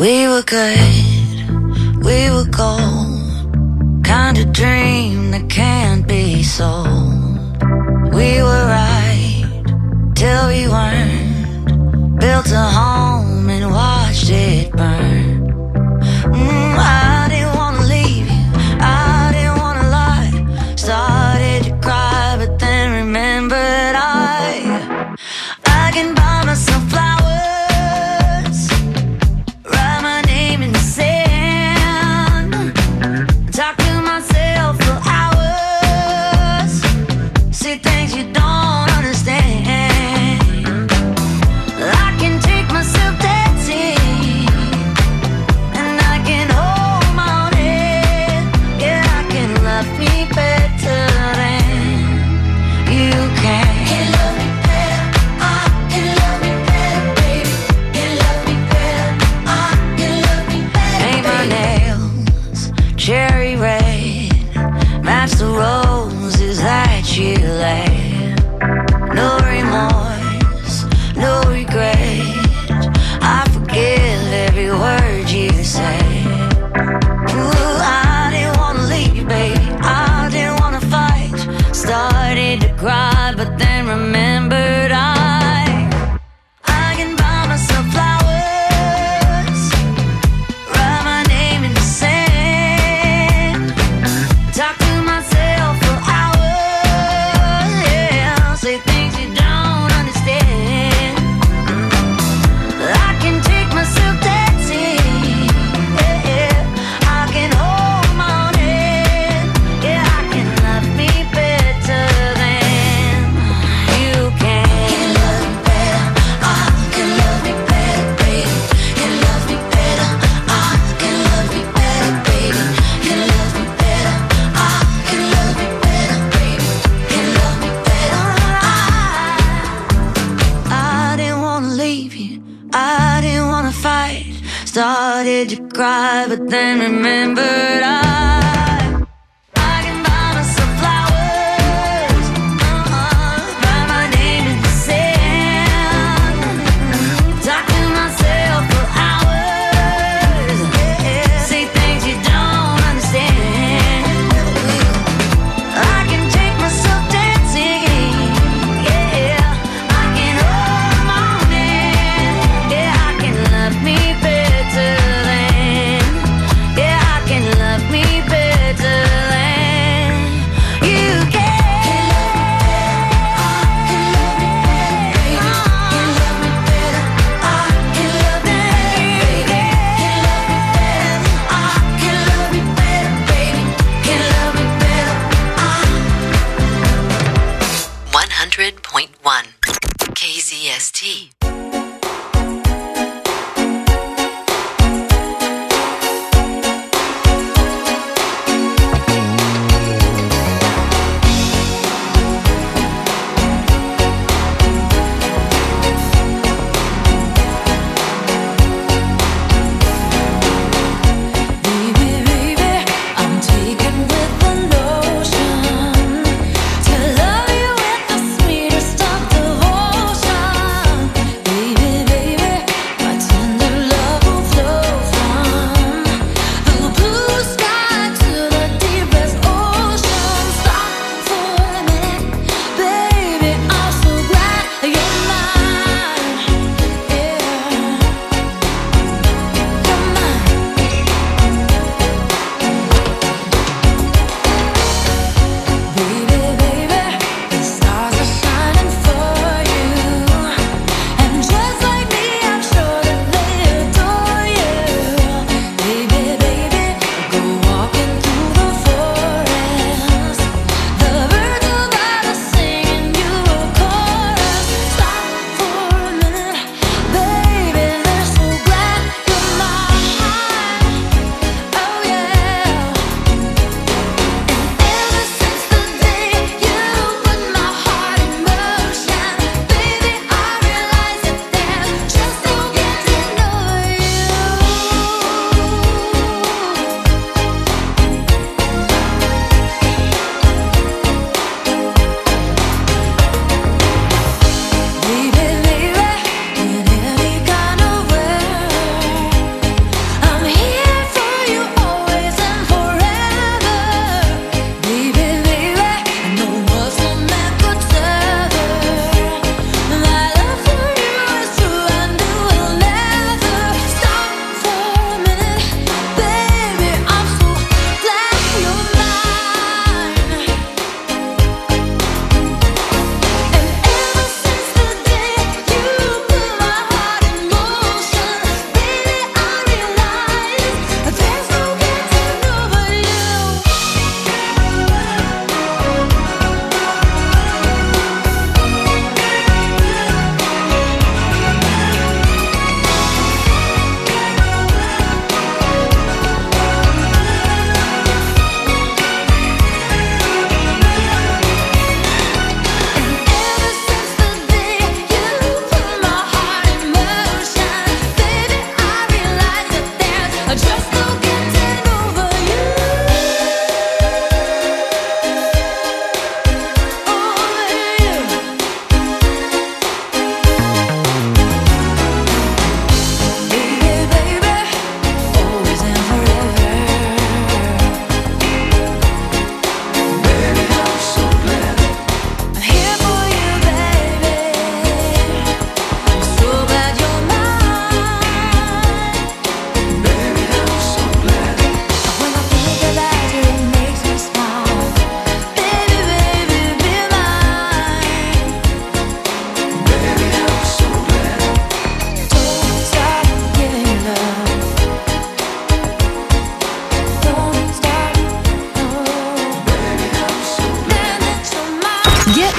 We were good, we were gold, kind of dream that can't be sold. We were right till we weren't, built a home and watched it burn. I didn't wanna leave you, I didn't wanna lie. Started to cry but then remembered I can buy myself flowers, write my name in the sand, talk to myself for hours, see things you don't understand. I can take myself dancing, and I can hold my own head. Yeah, I can love me better than you can. Cherry red, match the roses that you laid. No remorse, no regret, I forgive every word you say. Ooh, I didn't wanna leave you, baby, I didn't wanna fight. Started to cry, but then remembered I can buy myself flowers, write my name in the sand, talk to myself for hours, yeah, say things you don't understand. I can take myself dancing, yeah, I can hold my own head, yeah, I can love me better than you can. Can love me better, I can love me better, baby. Can love me better, I can love me better, baby. Can love me better, I can love me better, baby. Can love me better, I didn't wanna leave you, I didn't wanna fight. Started to cry, but then remembered I can buy myself flowers, write my name in the sand, talk to myself for hours, yeah, say things you don't understand. I can take myself dancing, yeah, I can hold my own hand, yeah, I can love me better than, yeah, I can love me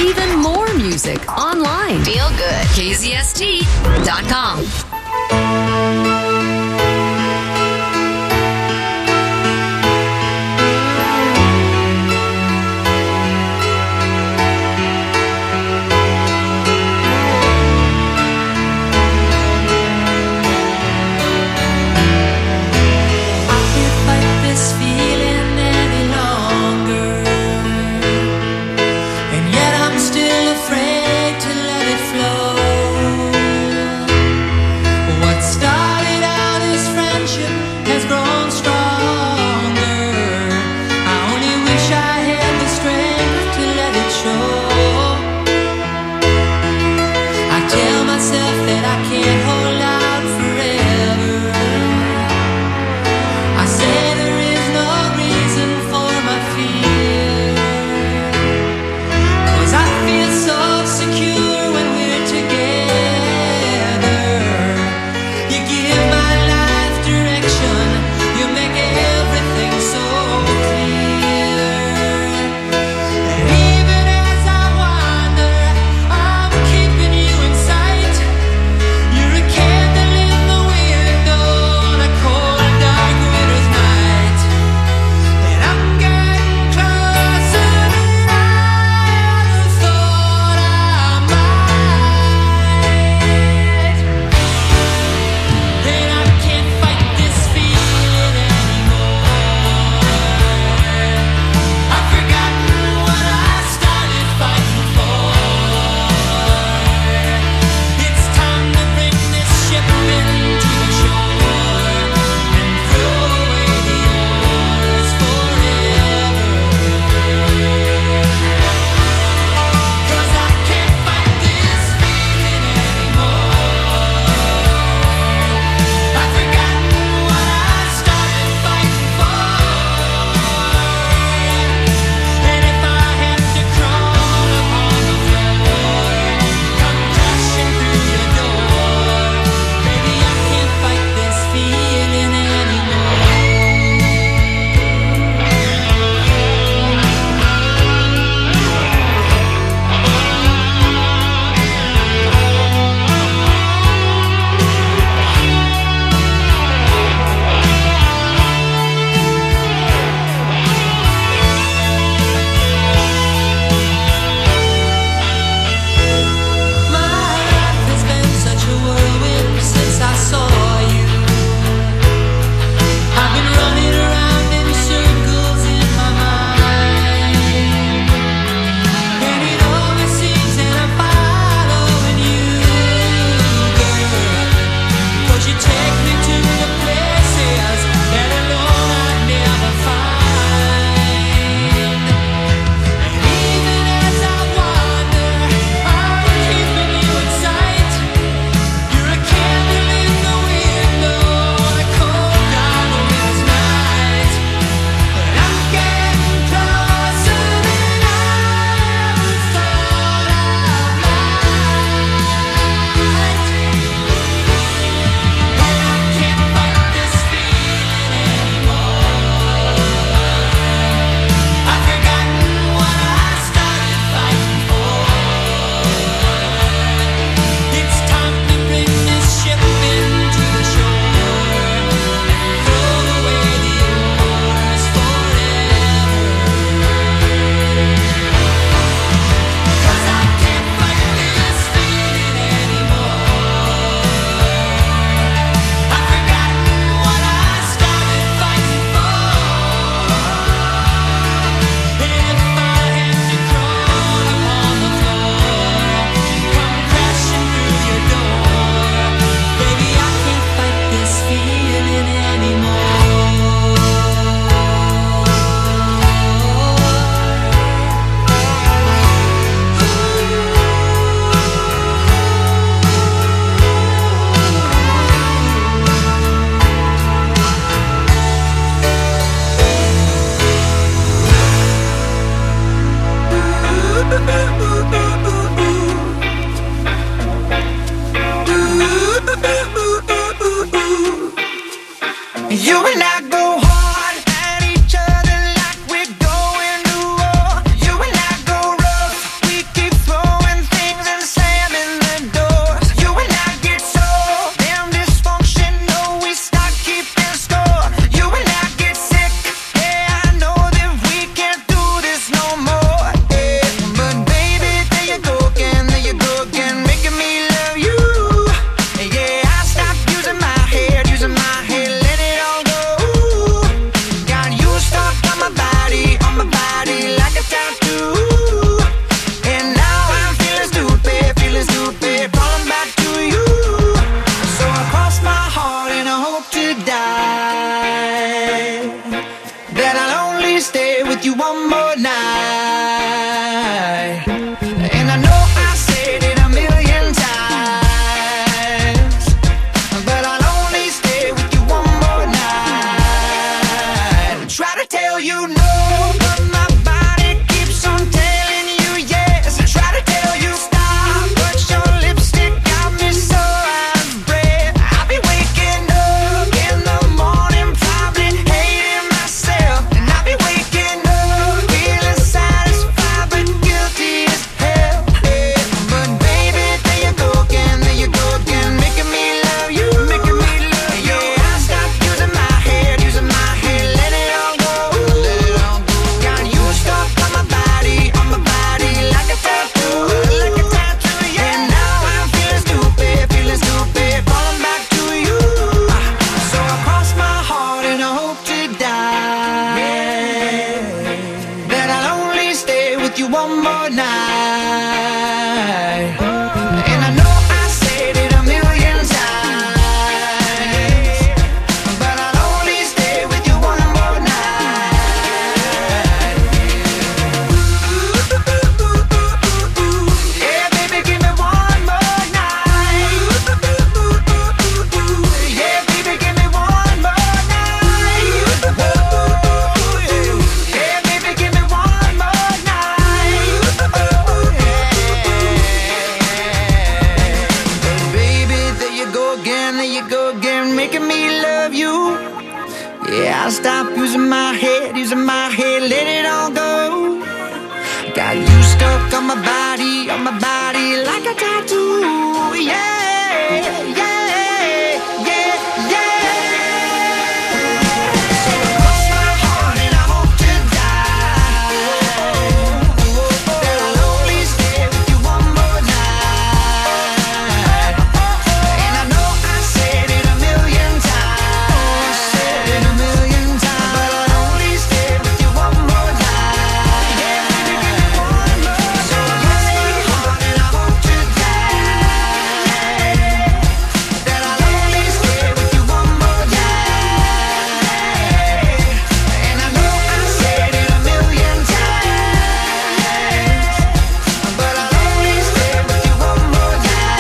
even more music online. Feel good. KZST.com. Afraid to let it flow. What started with you one more night. And I know I said it a million times, but I'll only stay with you one more night. Yeah, baby, give me one more night. Yeah, baby, give me one more night. Yeah, baby, give me one more night. Baby, there you go again, making me love you. Yeah, I'll stop using my head, let it all go. Got you stuck on my body like a tattoo. Yeah, yeah, yeah, yeah. So cross my heart and I hope to die that I'll only stay with you one more night. And I know I said it a million times, but I'll only stay with you one more night. Yeah, baby, give me one more. So cross my heart and I hope to die that I'll only stay with you one more night. And I know I said it a million times, but I'll only stay with you one more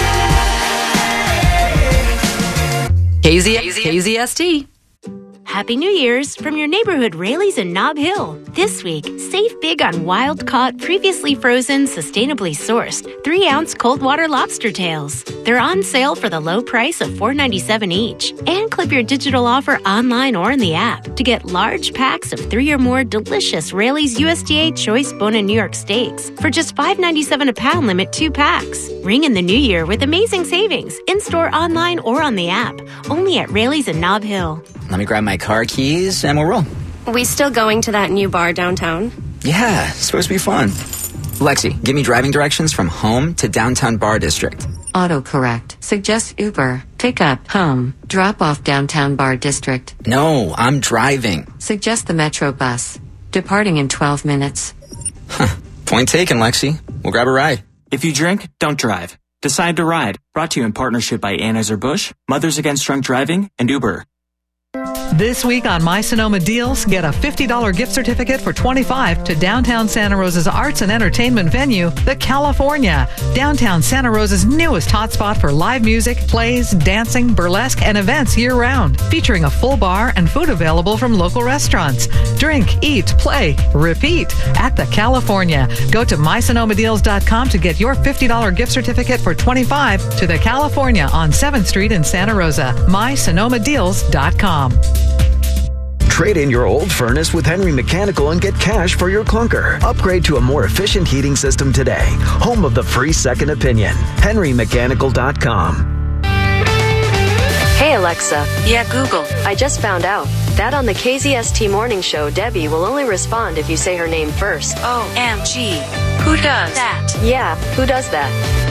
night. KZST. Happy New Year's from your neighborhood Rayleigh's in Nob Hill. This week, save big on wild-caught, previously frozen, sustainably sourced 3-ounce cold water lobster tails. They're on sale for the low price of $4.97 each. And clip your digital offer online or in the app to get large packs of 3 or more delicious Rayleigh's USDA Choice Bone-in New York steaks for just $5.97 a pound, limit 2 packs. Ring in the new year with amazing savings, in-store, online, or on the app. Only at Rayleigh's in Nob Hill. Let me grab my car keys and we'll roll. We still going to that new bar downtown? Yeah, it's supposed to be fun. Lexi, give me driving directions from home to downtown bar district. Autocorrect. Suggest Uber. Pick up, home. Drop off downtown bar district. No, I'm driving. Suggest the Metro bus. Departing in 12 minutes. Point taken, Lexi. We'll grab a ride. If you drink, don't drive. Decide to ride. Brought to you in partnership by Anheuser-Busch, Mothers Against Drunk Driving, and Uber. This week on My Sonoma Deals, get a $50 gift certificate for $25 to downtown Santa Rosa's arts and entertainment venue, The California. Downtown Santa Rosa's newest hotspot for live music, plays, dancing, burlesque, and events year-round. Featuring a full bar and food available from local restaurants. Drink, eat, play, repeat at The California. Go to mysonomadeals.com to get your $50 gift certificate for $25 to The California on 7th Street in Santa Rosa. mysonomadeals.com. Trade in your old furnace with Henry Mechanical and get cash for your clunker. Upgrade to a more efficient heating system today. Home of the free second opinion. HenryMechanical.com. Hey, Alexa. Yeah, Google. I just found out that on the KZST Morning Show, Debbie will only respond if you say her name first. OMG. Who does that? Yeah, who does that?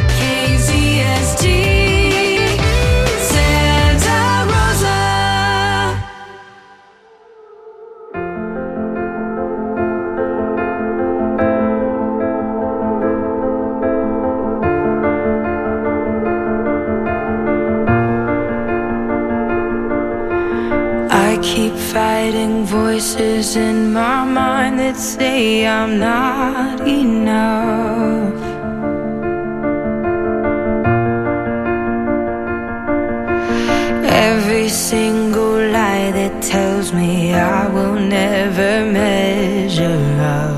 KZST Santa Rosa. I keep fighting voices in my mind that say I'm not enough. Every single lie that tells me I will never measure up.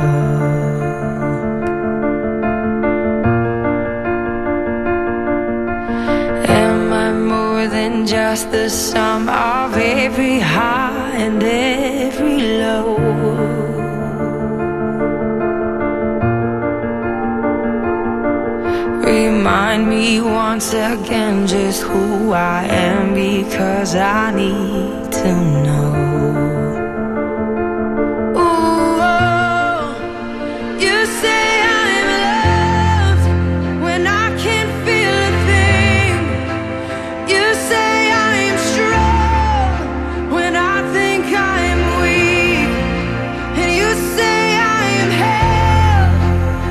Am I more than just the sum of every high and every low? Remind me once again just who I am, because I need to know. Ooh, oh, you say I'm loved when I can't feel a thing. You say I'm strong when I think I'm weak. And you say I am held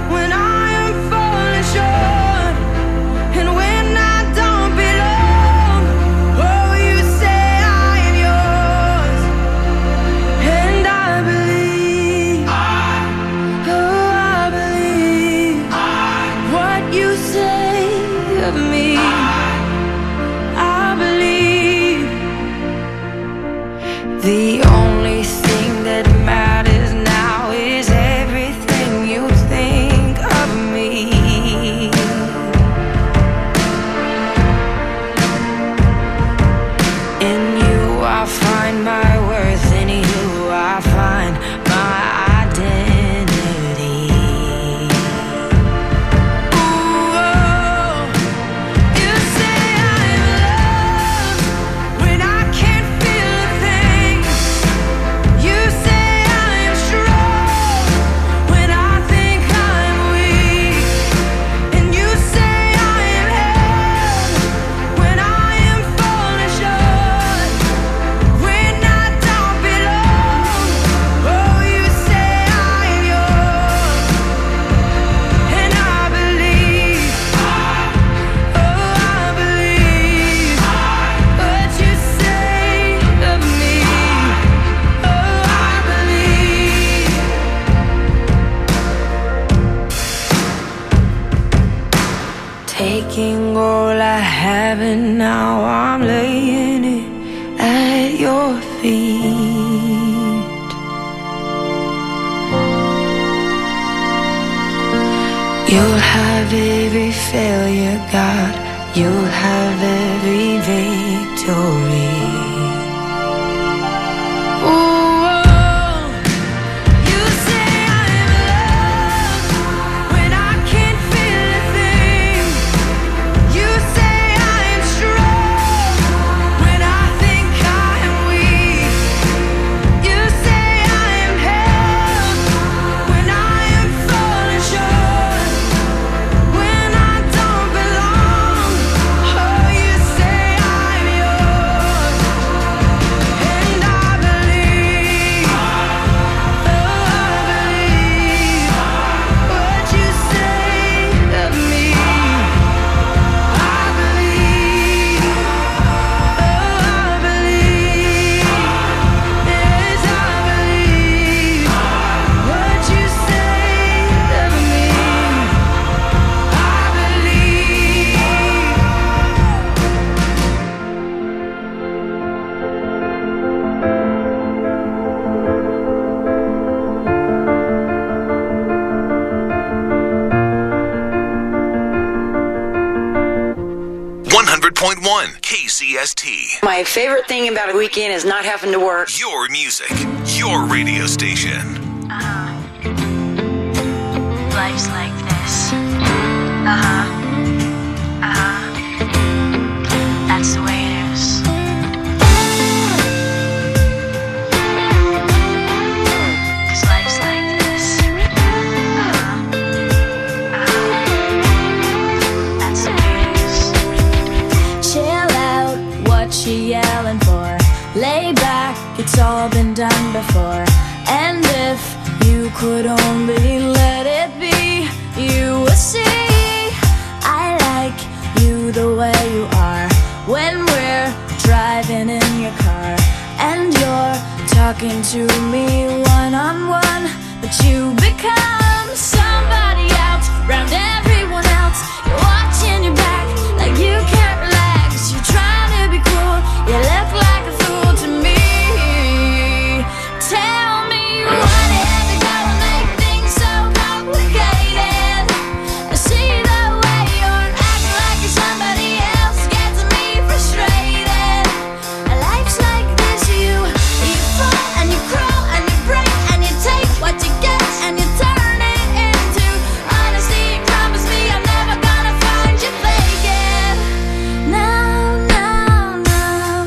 taking all I have and now I'm laying it at your feet. You'll have every failure, God. You'll have every victory. KCST. My favorite thing about a weekend is not having to work. Your music, your radio station. Life's like this. That's the way it is. Cause life's like this. That's the way it is. Chill out, what you yelling for? Lay back, it's all been done before. And if you could only let it be, you would see I like you the way you are. When we're driving in your car and you're talking to me one-on-one, but you become somebody else round everyone else. You're watching your back like you can't relax. You're trying to be cool, you look like a fool to me. Tell me what is it gonna make things so complicated? I see the way you're acting like you're somebody else, gets me frustrated. Life's like this, you fall and you crawl and you break and you take what you get and you turn it into honesty. Promise me I'm never gonna find you faking. No, no, no.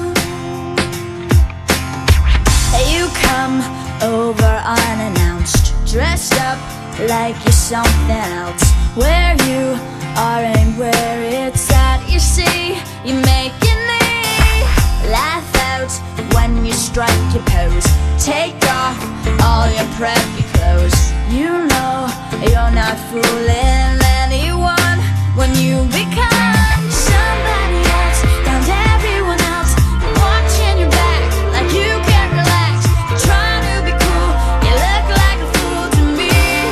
You come over unannounced, dressed up like you're something else. Where you are and where it's at, you see, you're making me laugh out when you strike your pose. Take off all your preppy clothes. You know you're not fooling anyone when you become somebody else down to everyone else. You're watching your back like you can't relax. You're trying to be cool, you look like a fool to me.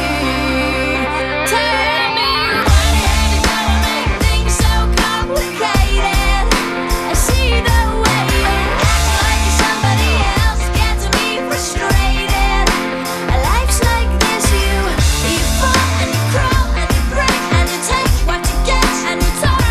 Tell me what is it gonna make things so complicated? I see the way you're acting like you're somebody else, gets me frustrated. Life's like this, you fall and you crawl and you break and you take what you get and you talk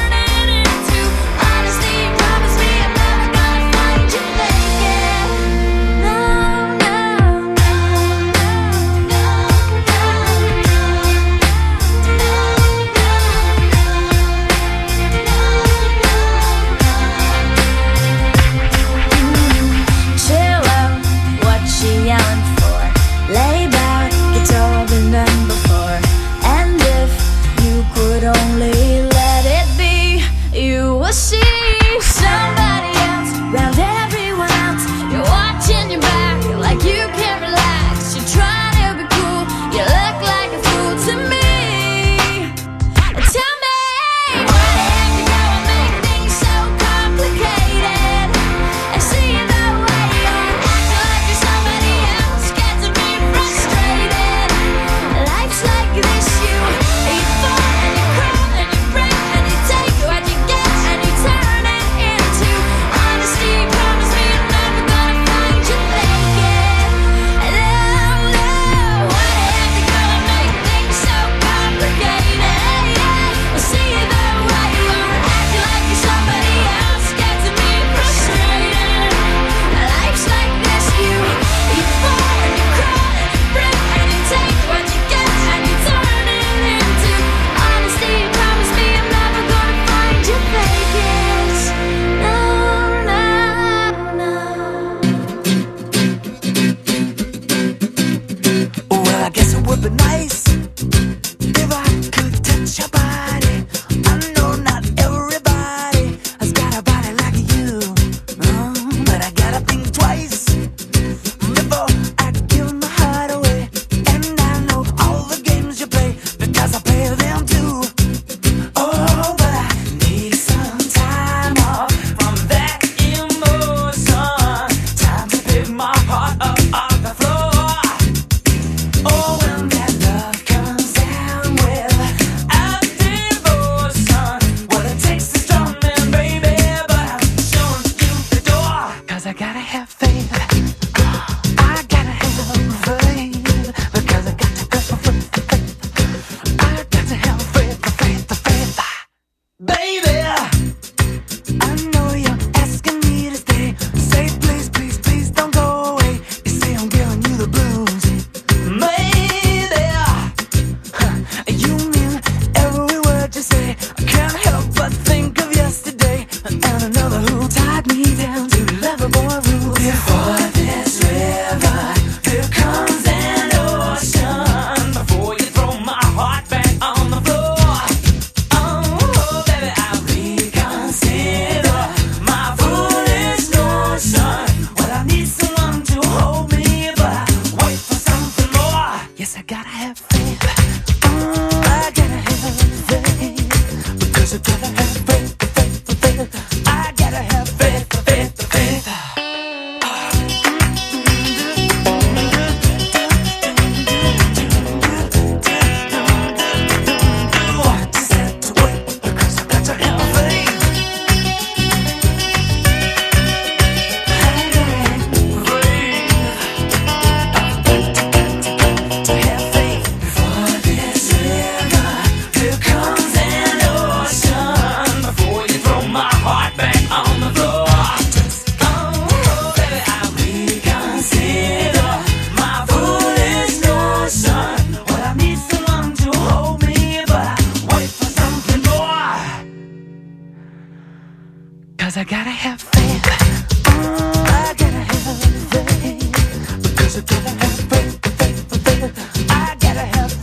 Because I gotta have faith. I gotta have faith. Because I gotta have faith. I gotta have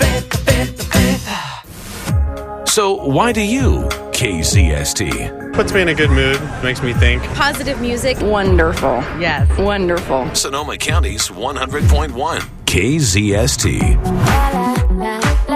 faith. So why do you KZST? Puts me in a good mood, makes me think. Positive music. Wonderful. Yes. Wonderful. Sonoma County's 100.1 KZST.